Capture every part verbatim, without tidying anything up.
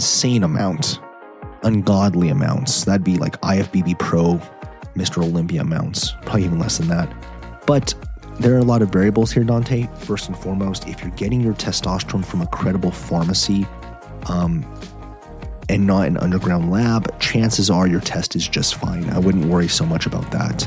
insane amount. Ungodly amounts. That'd be like I F B B Pro, Mister Olympia amounts. Probably even less than that. But there are a lot of variables here, Dante. First and foremost, if you're getting your testosterone from a credible pharmacy um, and not an underground lab, chances are your test is just fine. I wouldn't worry so much about that.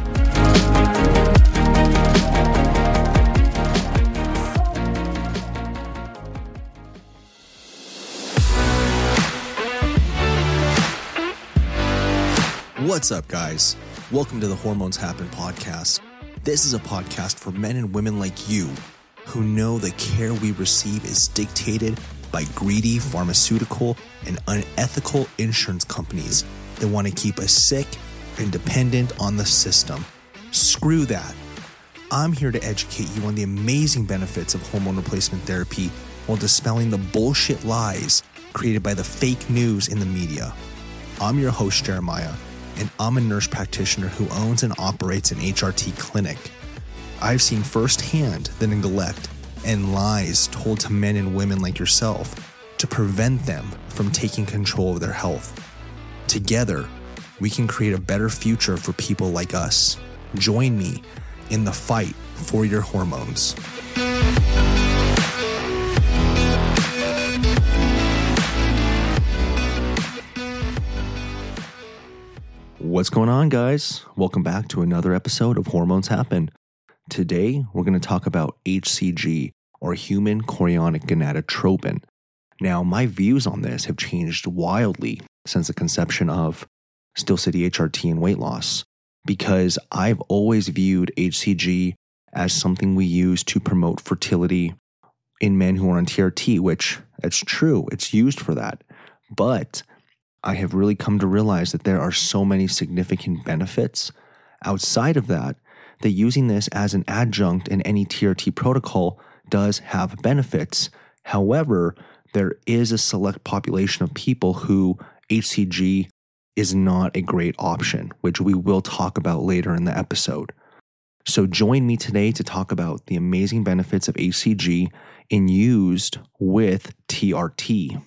What's up, guys? Welcome to the Hormones Happen podcast. This is a podcast for men and women like you who know the care we receive is dictated by greedy pharmaceutical and unethical insurance companies that want to keep us sick and dependent on the system. Screw that. I'm here to educate you on the amazing benefits of hormone replacement therapy while dispelling the bullshit lies created by the fake news in the media. I'm your host, Jeremiah, and I'm a nurse practitioner who owns and operates an H R T clinic. I've seen firsthand the neglect and lies told to men and women like yourself to prevent them from taking control of their health. Together, we can create a better future for people like us. Join me in the fight for your hormones. What's going on, guys? Welcome back to another episode of Hormones Happen. Today, we're going to talk about H C G, or human chorionic gonadotropin. Now, my views on this have changed wildly since the conception of Steel City H R T and weight loss, because I've always viewed H C G as something we use to promote fertility in men who are on T R T, which it's true, it's used for that. But I have really come to realize that there are so many significant benefits outside of that, that using this as an adjunct in any T R T protocol does have benefits. However, there is a select population of people who H C G is not a great option, which we will talk about later in the episode. So join me today to talk about the amazing benefits of H C G in used with T R T.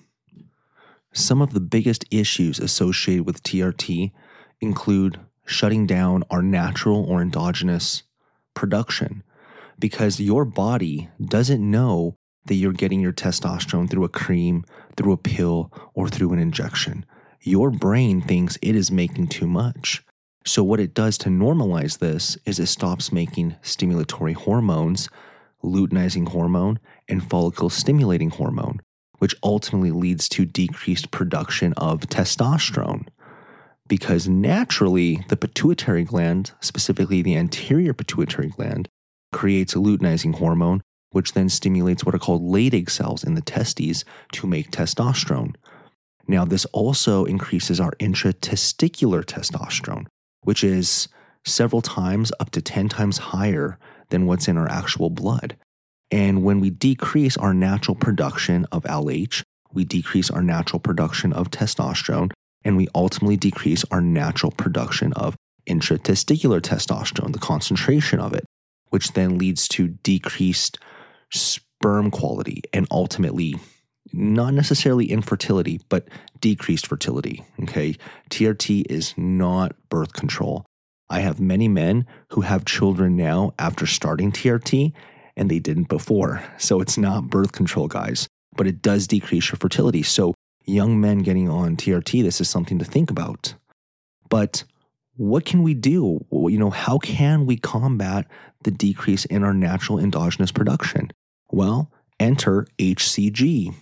Some of the biggest issues associated with T R T include shutting down our natural or endogenous production, because your body doesn't know that you're getting your testosterone through a cream, through a pill, or through an injection. Your brain thinks it is making too much. So what it does to normalize this is it stops making stimulatory hormones, luteinizing hormone, and follicle stimulating hormone, which ultimately leads to decreased production of testosterone. Because naturally, the pituitary gland, specifically the anterior pituitary gland, creates a luteinizing hormone, which then stimulates what are called Leydig cells in the testes to make testosterone. Now, this also increases our intratesticular testosterone, which is several times, up to ten times higher than what's in our actual blood. And when we decrease our natural production of L H, we decrease our natural production of testosterone, and we ultimately decrease our natural production of intratesticular testosterone, the concentration of it, which then leads to decreased sperm quality and ultimately not necessarily infertility, but decreased fertility. Okay, T R T is not birth control. I have many men who have children now after starting T R T, and they didn't before. So it's not birth control, guys, but it does decrease your fertility. So young men getting on T R T, this is something to think about. But what can we do? You know, how can we combat the decrease in our natural endogenous production? Well, enter H C G.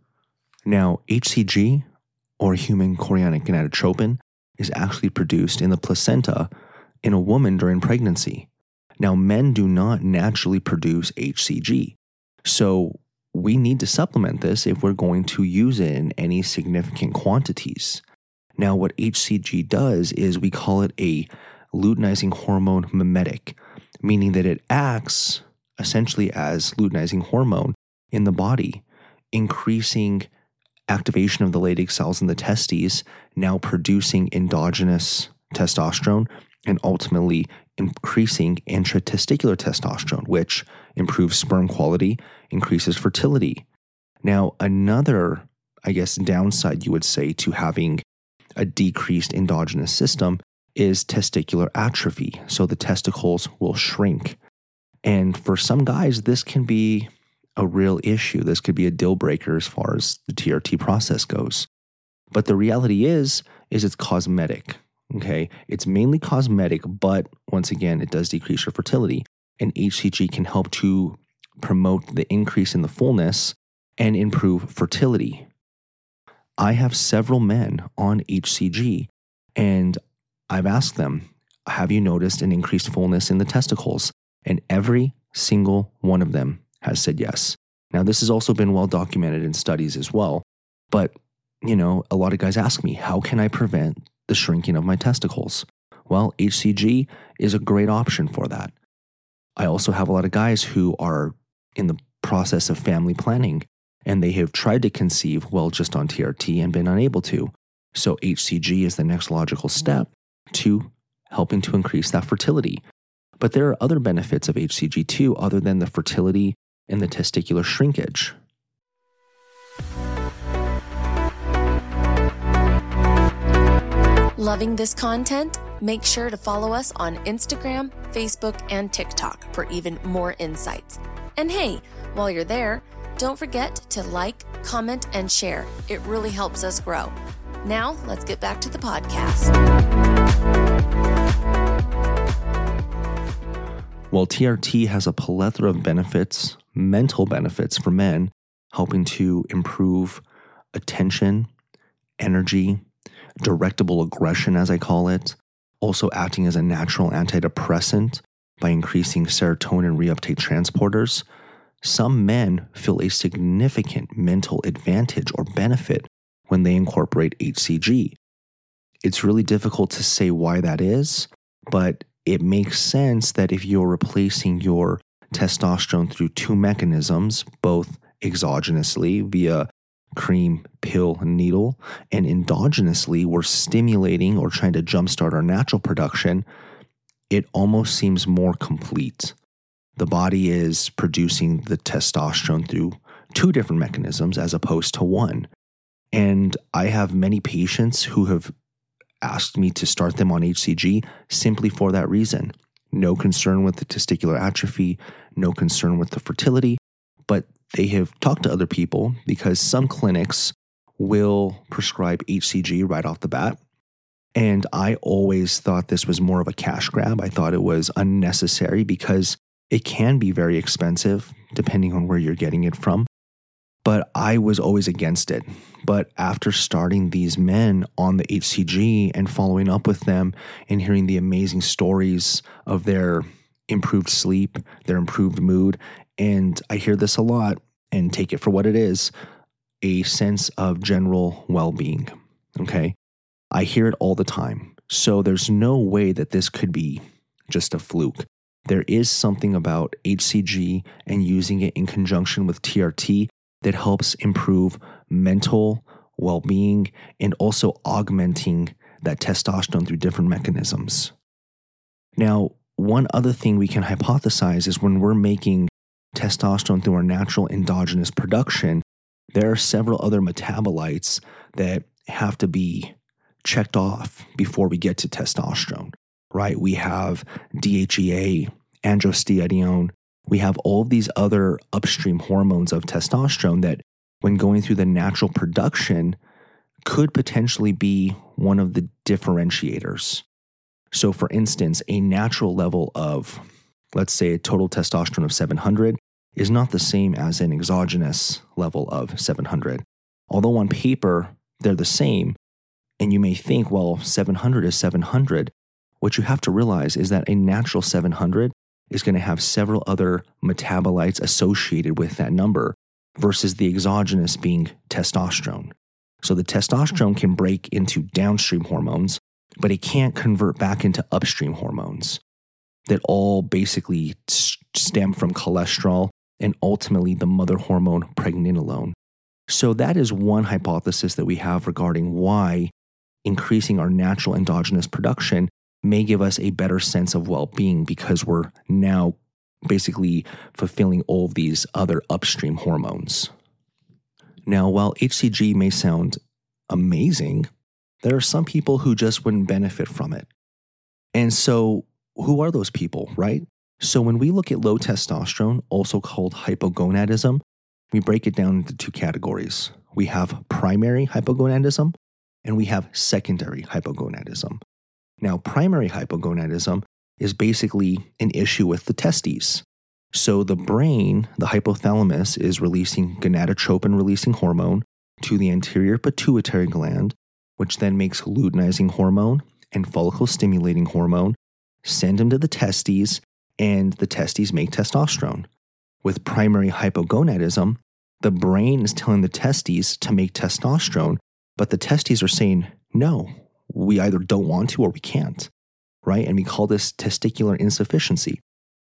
Now, H C G, or human chorionic gonadotropin, is actually produced in the placenta in a woman during pregnancy. Now, men do not naturally produce H C G, so we need to supplement this if we're going to use it in any significant quantities. Now, what H C G does is we call it a luteinizing hormone mimetic, meaning that it acts essentially as luteinizing hormone in the body, increasing activation of the Leydig cells in the testes, now producing endogenous testosterone, and ultimately increasing intratesticular testosterone, which improves sperm quality, increases fertility. Now, another I guess, downside you would say to having a decreased endogenous system is testicular atrophy. So the testicles will shrink. And for some guys, this can be a real issue. This could be a deal breaker as far as the T R T process goes. But the reality is, is it's cosmetic, okay? It's mainly cosmetic, but once again, it does decrease your fertility. And H C G can help to promote the increase in the fullness and improve fertility. I have several men on H C G, and I've asked them, have you noticed an increased fullness in the testicles? And every single one of them has said yes. Now, this has also been well documented in studies as well. But, you know, a lot of guys ask me, how can I prevent the shrinking of my testicles? Well, H C G is a great option for that. I also have a lot of guys who are in the process of family planning, and they have tried to conceive, well, just on T R T and been unable to. So H C G is the next logical step to helping to increase that fertility. But there are other benefits of H C G too, other than the fertility and the testicular shrinkage. Loving this content? Make sure to follow us on Instagram, Facebook, and TikTok for even more insights. And hey, while you're there, don't forget to like, comment, and share. It really helps us grow. Now, let's get back to the podcast. Well, T R T has a plethora of benefits, mental benefits for men, helping to improve attention, energy, directable aggression, as I call it, also acting as a natural antidepressant by increasing serotonin reuptake transporters. Some men feel a significant mental advantage or benefit when they incorporate H C G. It's really difficult to say why that is, but it makes sense that if you're replacing your testosterone through two mechanisms, both exogenously via cream, pill, needle, and endogenously we're stimulating or trying to jumpstart our natural production, it almost seems more complete. The body is producing the testosterone through two different mechanisms as opposed to one. And I have many patients who have asked me to start them on H C G simply for that reason. No concern with the testicular atrophy, no concern with the fertility, but they have talked to other people because some clinics will prescribe H C G right off the bat. And I always thought this was more of a cash grab. I thought it was unnecessary because it can be very expensive depending on where you're getting it from. But I was always against it. But after starting these men on the H C G and following up with them and hearing the amazing stories of their improved sleep, their improved mood, and I hear this a lot and take it for what it is, a sense of general well-being, okay? I hear it all the time. So there's no way that this could be just a fluke. There is something about H C G and using it in conjunction with T R T that helps improve mental well-being and also augmenting that testosterone through different mechanisms. Now, one other thing we can hypothesize is when we're making testosterone through our natural endogenous production, there are several other metabolites that have to be checked off before we get to testosterone, right? We have D H E A, androstenedione. We have all of these other upstream hormones of testosterone that, when going through the natural production, could potentially be one of the differentiators. So, for instance, a natural level of, let's say, a total testosterone of seven hundred is not the same as an exogenous level of seven hundred. Although on paper, they're the same, and you may think, well, seven hundred is seven hundred. What you have to realize is that a natural seven hundred is going to have several other metabolites associated with that number versus the exogenous being testosterone. So the testosterone can break into downstream hormones, but it can't convert back into upstream hormones that all basically stem from cholesterol and ultimately the mother hormone pregnenolone. So that is one hypothesis that we have regarding why increasing our natural endogenous production may give us a better sense of well-being because we're now basically fulfilling all of these other upstream hormones. Now, while H C G may sound amazing, there are some people who just wouldn't benefit from it. And so who are those people, right? So when we look at low testosterone, also called hypogonadism, we break it down into two categories. We have primary hypogonadism and we have secondary hypogonadism. Now, primary hypogonadism is basically an issue with the testes. So the brain, the hypothalamus, is releasing gonadotropin-releasing hormone to the anterior pituitary gland, which then makes luteinizing hormone and follicle-stimulating hormone, send them to the testes, and the testes make testosterone. With primary hypogonadism, the brain is telling the testes to make testosterone, but the testes are saying, no, we either don't want to or we can't, right? And we call this testicular insufficiency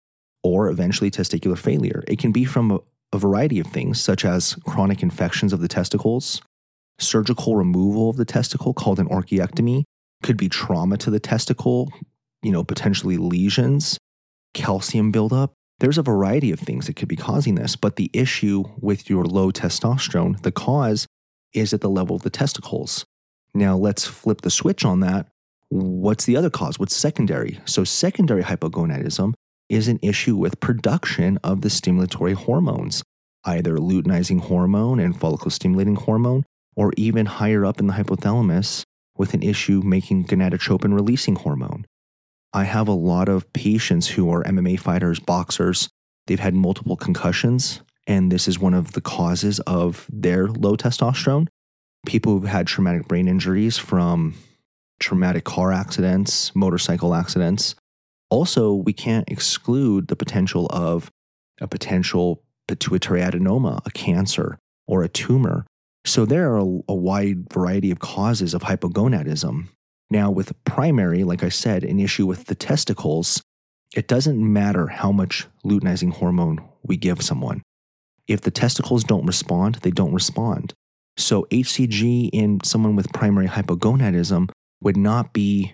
or eventually testicular failure. It can be from a, a variety of things, such as chronic infections of the testicles, surgical removal of the testicle called an orchiectomy, could be trauma to the testicle, you know, potentially lesions, calcium buildup. There's a variety of things that could be causing this, but the issue with your low testosterone, the cause is at the level of the testicles. Now let's flip the switch on that. What's the other cause? What's secondary? So secondary hypogonadism is an issue with production of the stimulatory hormones, either luteinizing hormone and follicle-stimulating hormone, or even higher up in the hypothalamus with an issue making gonadotropin-releasing hormone. I have a lot of patients who are M M A fighters, boxers. They've had multiple concussions, and this is one of the causes of their low testosterone. People who've had traumatic brain injuries from traumatic car accidents, motorcycle accidents. Also, we can't exclude the potential of a potential pituitary adenoma, a cancer, or a tumor. So there are a, a wide variety of causes of hypogonadism. Now, with primary, like I said, an issue with the testicles, it doesn't matter how much luteinizing hormone we give someone. If the testicles don't respond, they don't respond. So H C G in someone with primary hypogonadism would not be,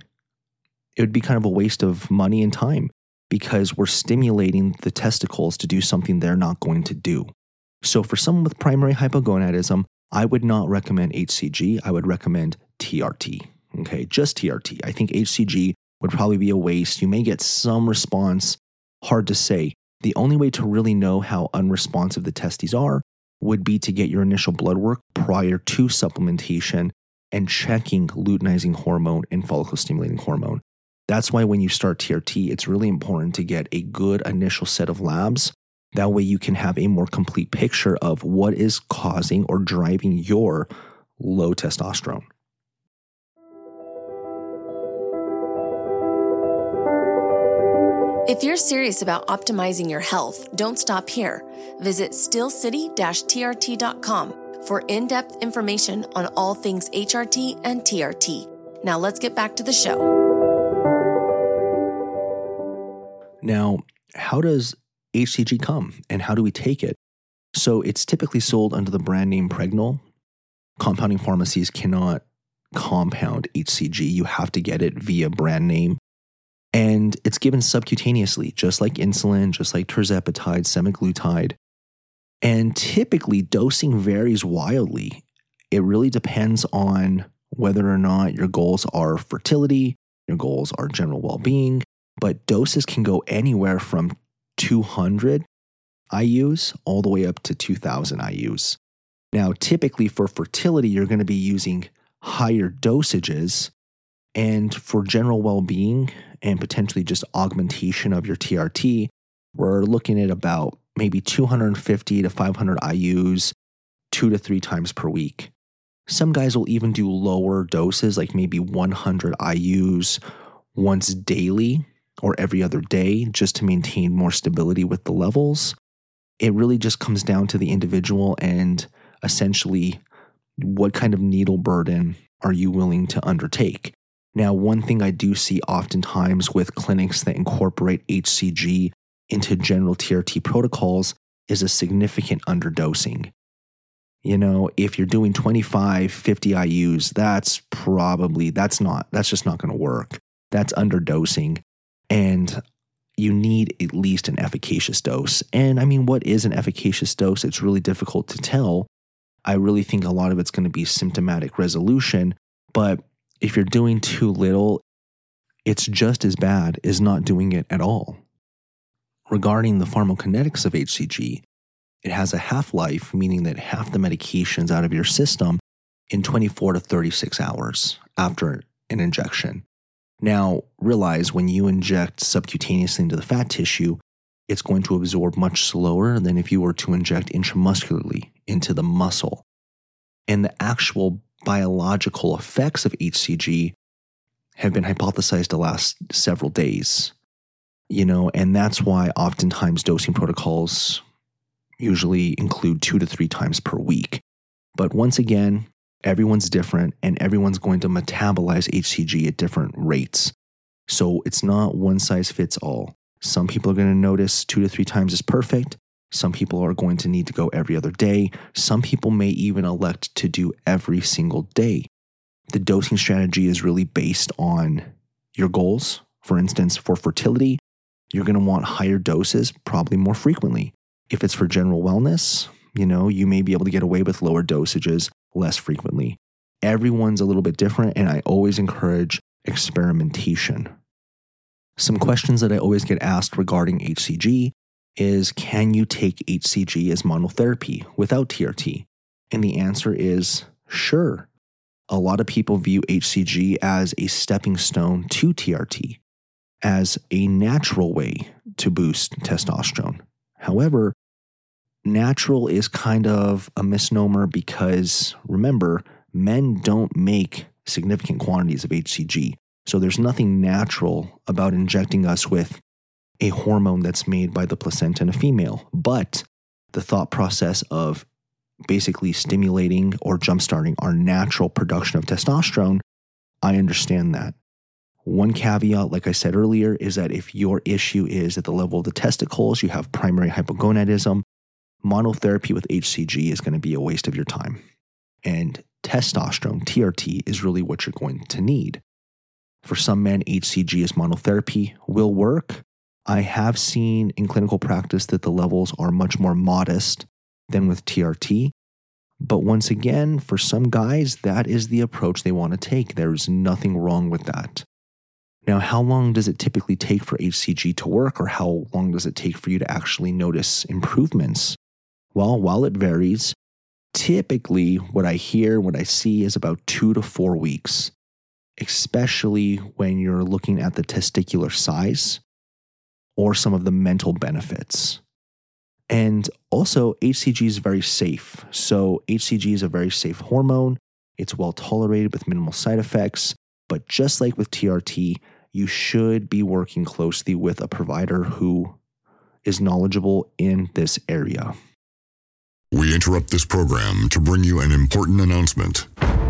it would be kind of a waste of money and time because we're stimulating the testicles to do something they're not going to do. So for someone with primary hypogonadism, I would not recommend H C G. I would recommend T R T. Okay, just T R T. I think H C G would probably be a waste. You may get some response, hard to say. The only way to really know how unresponsive the testes are would be to get your initial blood work prior to supplementation and checking luteinizing hormone and follicle-stimulating hormone. That's why when you start T R T, it's really important to get a good initial set of labs. That way you can have a more complete picture of what is causing or driving your low testosterone. If you're serious about optimizing your health, don't stop here. Visit steel city dash T R T dot com for in-depth information on all things H R T and T R T. Now let's get back to the show. Now, how does H C G come and how do we take it? So it's typically sold under the brand name Pregnol. Compounding pharmacies cannot compound H C G. You have to get it via brand name. And it's given subcutaneously, just like insulin, just like tirzepatide, semaglutide. And typically, dosing varies wildly. It really depends on whether or not your goals are fertility, your goals are general well-being, but doses can go anywhere from two hundred I U's all the way up to two thousand I U's. Now, typically for fertility, you're going to be using higher dosages. And for general well-being and potentially just augmentation of your T R T, we're looking at about maybe two hundred fifty to five hundred I U's two to three times per week. Some guys will even do lower doses, like maybe one hundred I U's once daily or every other day, just to maintain more stability with the levels. It really just comes down to the individual and essentially what kind of needle burden are you willing to undertake. Now, one thing I do see oftentimes with clinics that incorporate H C G into general T R T protocols is a significant underdosing. You know, if you're doing twenty-five, fifty I U's, that's probably, that's not, that's just not going to work. That's underdosing. And you need at least an efficacious dose. And I mean, what is an efficacious dose? It's really difficult to tell. I really think a lot of it's going to be symptomatic resolution. But if you're doing too little, it's just as bad as not doing it at all. Regarding the pharmacokinetics of H C G, it has a half-life, meaning that half the medication's out of your system in twenty-four to thirty-six hours after an injection. Now, realize when you inject subcutaneously into the fat tissue, it's going to absorb much slower than if you were to inject intramuscularly into the muscle. And the actual biological effects of H C G have been hypothesized to last several days. You know, and that's why oftentimes dosing protocols usually include two to three times per week. But once again, everyone's different and everyone's going to metabolize H C G at different rates. So it's not one size fits all. Some people are going to notice two to three times is perfect. Some people are going to need to go every other day. Some people may even elect to do every single day. The dosing strategy is really based on your goals. For instance, for fertility, you're going to want higher doses, probably more frequently. If it's for general wellness, you know, you may be able to get away with lower dosages less frequently. Everyone's a little bit different, and I always encourage experimentation. Some questions that I always get asked regarding H C G is, can you take H C G as monotherapy without T R T? And the answer is sure. A lot of people view H C G as a stepping stone to T R T, as a natural way to boost testosterone. However, natural is kind of a misnomer because, remember, men don't make significant quantities of H C G. So there's nothing natural about injecting us with a hormone that's made by the placenta in a female. But the thought process of basically stimulating or jumpstarting our natural production of testosterone, I understand that. One caveat, like I said earlier, is that if your issue is at the level of the testicles, you have primary hypogonadism, monotherapy with H C G is going to be a waste of your time. And testosterone, T R T, is really what you're going to need. For some men, H C G as monotherapy will work. I have seen in clinical practice that the levels are much more modest than with T R T. But once again, for some guys, that is the approach they want to take. There's nothing wrong with that. Now, how long does it typically take for H C G to work, or how long does it take for you to actually notice improvements? Well, while it varies, typically what I hear, what I see is about two to four weeks, especially when you're looking at the testicular size or some of the mental benefits. And also, H C G is very safe. So H C G is a very safe hormone. It's well tolerated with minimal side effects. But just like with T R T, you should be working closely with a provider who is knowledgeable in this area. We interrupt this program to bring you an important announcement.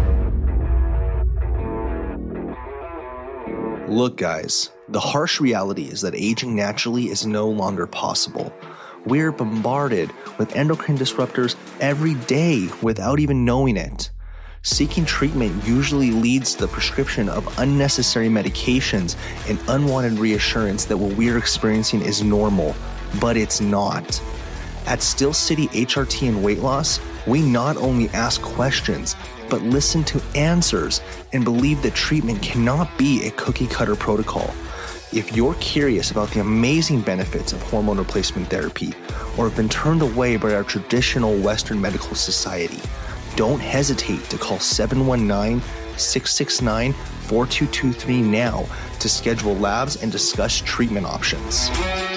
Look, guys, the harsh reality is that aging naturally is no longer possible. We're bombarded with endocrine disruptors every day without even knowing it. Seeking treatment usually leads to the prescription of unnecessary medications and unwanted reassurance that what we're experiencing is normal, but it's not. At Still City H R T and Weight Loss, we not only ask questions, but listen to answers and believe that treatment cannot be a cookie-cutter protocol. If you're curious about the amazing benefits of hormone replacement therapy or have been turned away by our traditional Western medical society, don't hesitate to call seven one nine, six six nine, four two two three now to schedule labs and discuss treatment options.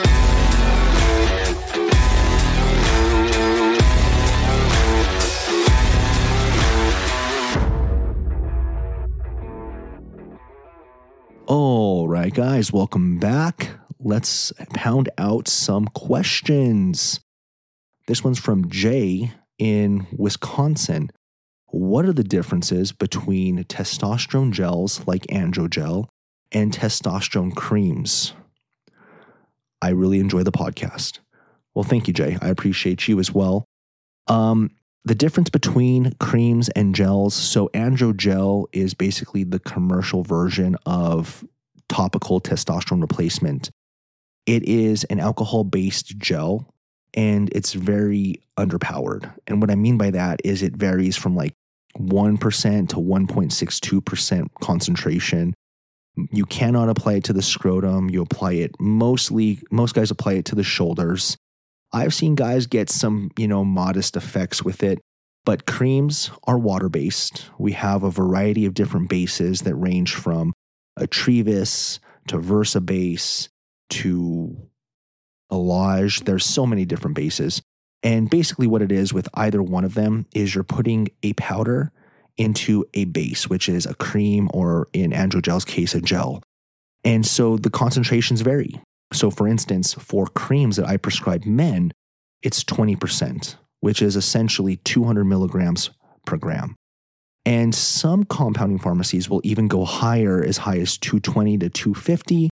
All right, guys, welcome back. Let's pound out some questions. This one's from Jay in Wisconsin. What are the differences between testosterone gels like Androgel and testosterone creams? I really enjoy the podcast. Well, thank you, Jay. I appreciate you as well. Um, the difference between creams and gels. So Androgel is basically the commercial version of topical testosterone replacement. It is an alcohol-based gel and it's very underpowered. And what I mean by that is it varies from like one percent to one point six two percent concentration. You cannot apply it to the scrotum. You apply it mostly, most guys apply it to the shoulders. I've seen guys get some, you know, modest effects with it, but creams are water-based. We have a variety of different bases that range from Atrivas to Versa base to Elage. There's so many different bases. And basically what it is with either one of them is you're putting a powder into a base, which is a cream or in Androgel's case, a gel. And so the concentrations vary. So for instance, for creams that I prescribe men, it's twenty percent, which is essentially two hundred milligrams per gram. And some compounding pharmacies will even go higher, as high as two twenty to two fifty.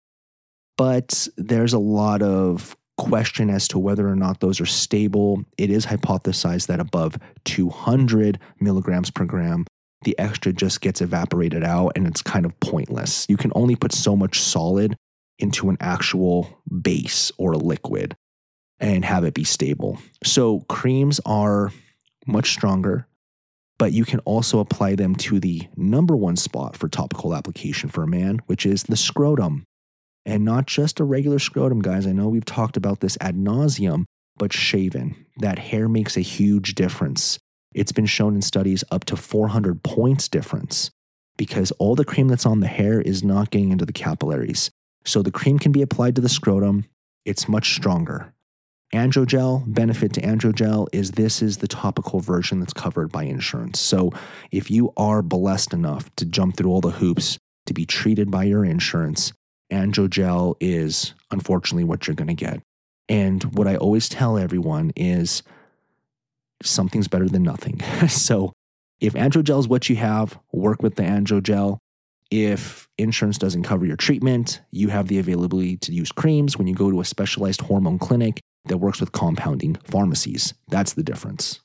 But there's a lot of question as to whether or not those are stable. It is hypothesized that above two hundred milligrams per gram, the extra just gets evaporated out and it's kind of pointless. You can only put so much solid into an actual base or a liquid and have it be stable. So creams are much stronger, but you can also apply them to the number one spot for topical application for a man, which is the scrotum. And not just a regular scrotum, guys. I know we've talked about this ad nauseum, but shaven. That hair makes a huge difference. It's been shown in studies up to four hundred points difference because all the cream that's on the hair is not getting into the capillaries. So the cream can be applied to the scrotum. It's much stronger. Androgel, benefit to Androgel is this is the topical version that's covered by insurance. So if you are blessed enough to jump through all the hoops to be treated by your insurance, Androgel is unfortunately what you're going to get. And what I always tell everyone is something's better than nothing. So if Androgel is what you have, work with the Androgel. If insurance doesn't cover your treatment, you have the availability to use creams when you go to a specialized hormone clinic that works with compounding pharmacies. That's the difference.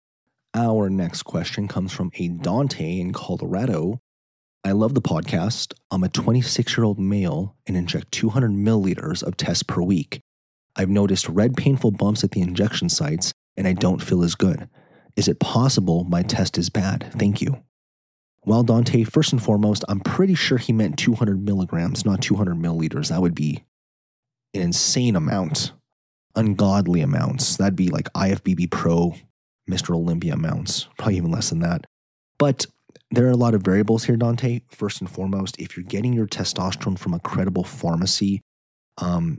Our next question comes from a Dante in Colorado. I love the podcast. I'm a twenty-six-year-old male and inject two hundred milliliters of test per week. I've noticed red painful bumps at the injection sites and I don't feel as good. Is it possible my test is bad? Thank you. Well, Dante, first and foremost, I'm pretty sure he meant two hundred milligrams, not two hundred milliliters. That would be an insane amount. Ungodly amounts. That'd be like I F B B Pro, Mister Olympia amounts. Probably even less than that. But there are a lot of variables here, Dante. First and foremost, if you're getting your testosterone from a credible pharmacy um,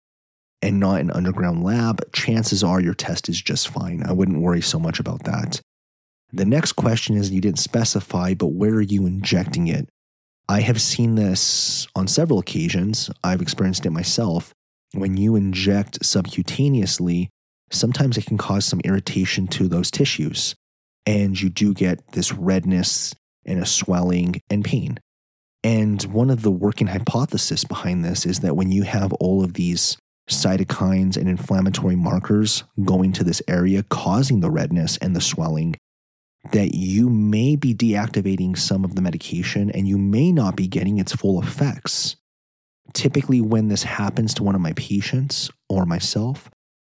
and not an underground lab, chances are your test is just fine. I wouldn't worry so much about that. The next question is, you didn't specify, but where are you injecting it? I have seen this on several occasions. I've experienced it myself. When you inject subcutaneously, sometimes it can cause some irritation to those tissues. And you do get this redness and a swelling and pain. And one of the working hypotheses behind this is that when you have all of these cytokines and inflammatory markers going to this area causing the redness and the swelling, that you may be deactivating some of the medication and you may not be getting its full effects. Typically, when this happens to one of my patients or myself,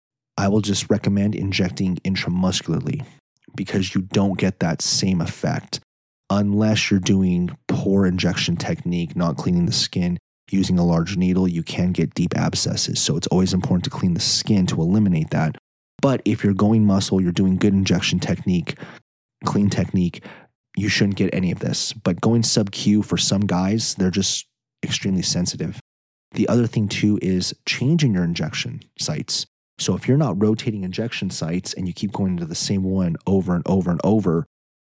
I will just recommend injecting intramuscularly because you don't get that same effect unless you're doing poor injection technique, not cleaning the skin. Using a large needle, you can get deep abscesses. So it's always important to clean the skin to eliminate that. But if you're going muscle, you're doing good injection technique, clean technique, you shouldn't get any of this. But going sub-Q for some guys, they're just extremely sensitive. The other thing too is changing your injection sites. So if you're not rotating injection sites and you keep going to the same one over and over and over,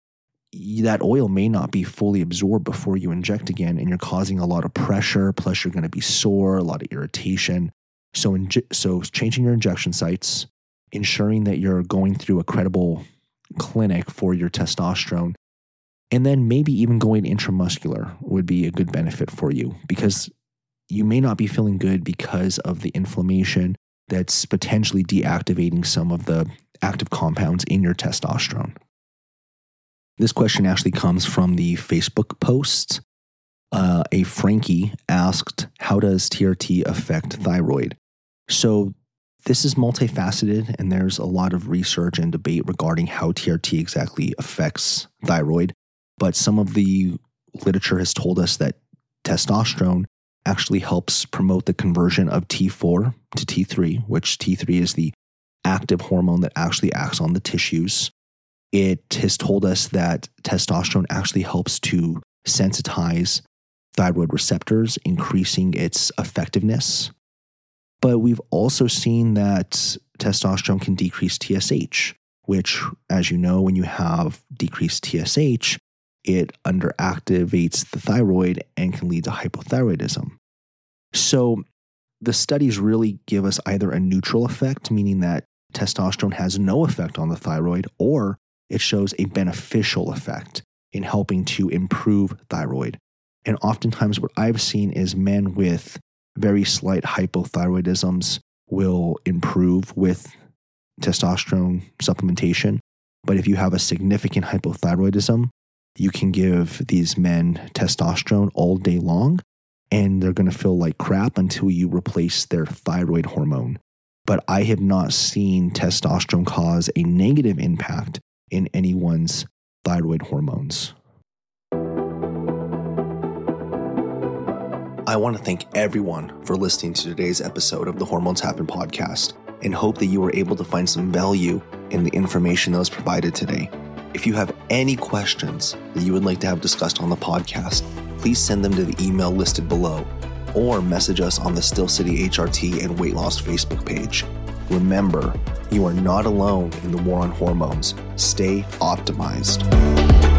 that oil may not be fully absorbed before you inject again, and you're causing a lot of pressure, plus you're going to be sore, a lot of irritation. So, inj- so changing your injection sites, ensuring that you're going through a credible clinic for your testosterone, and then maybe even going intramuscular would be a good benefit for you, because you may not be feeling good because of the inflammation that's potentially deactivating some of the active compounds in your testosterone. This question actually comes from the Facebook post. Uh, a Frankie asked, how does T R T affect thyroid? So this is multifaceted, and there's a lot of research and debate regarding how T R T exactly affects thyroid. But some of the literature has told us that testosterone actually helps promote the conversion of T four to T three, which T three is the active hormone that actually acts on the tissues. It has told us that testosterone actually helps to sensitize thyroid receptors, increasing its effectiveness. But we've also seen that testosterone can decrease T S H, which, as you know, when you have decreased T S H, it underactivates the thyroid and can lead to hypothyroidism. So the studies really give us either a neutral effect, meaning that testosterone has no effect on the thyroid, or it shows a beneficial effect in helping to improve thyroid. And oftentimes what I've seen is men with very slight hypothyroidisms will improve with testosterone supplementation. But if you have a significant hypothyroidism, you can give these men testosterone all day long, and they're going to feel like crap until you replace their thyroid hormone. But I have not seen testosterone cause a negative impact in anyone's thyroid hormones. I want to thank everyone for listening to today's episode of the Hormones Happen podcast, and hope that you were able to find some value in the information that was provided today. If you have any questions that you would like to have discussed on the podcast, please send them to the email listed below, or message us on the Still City H R T and Weight Loss Facebook page. Remember, you are not alone in the war on hormones. Stay optimized.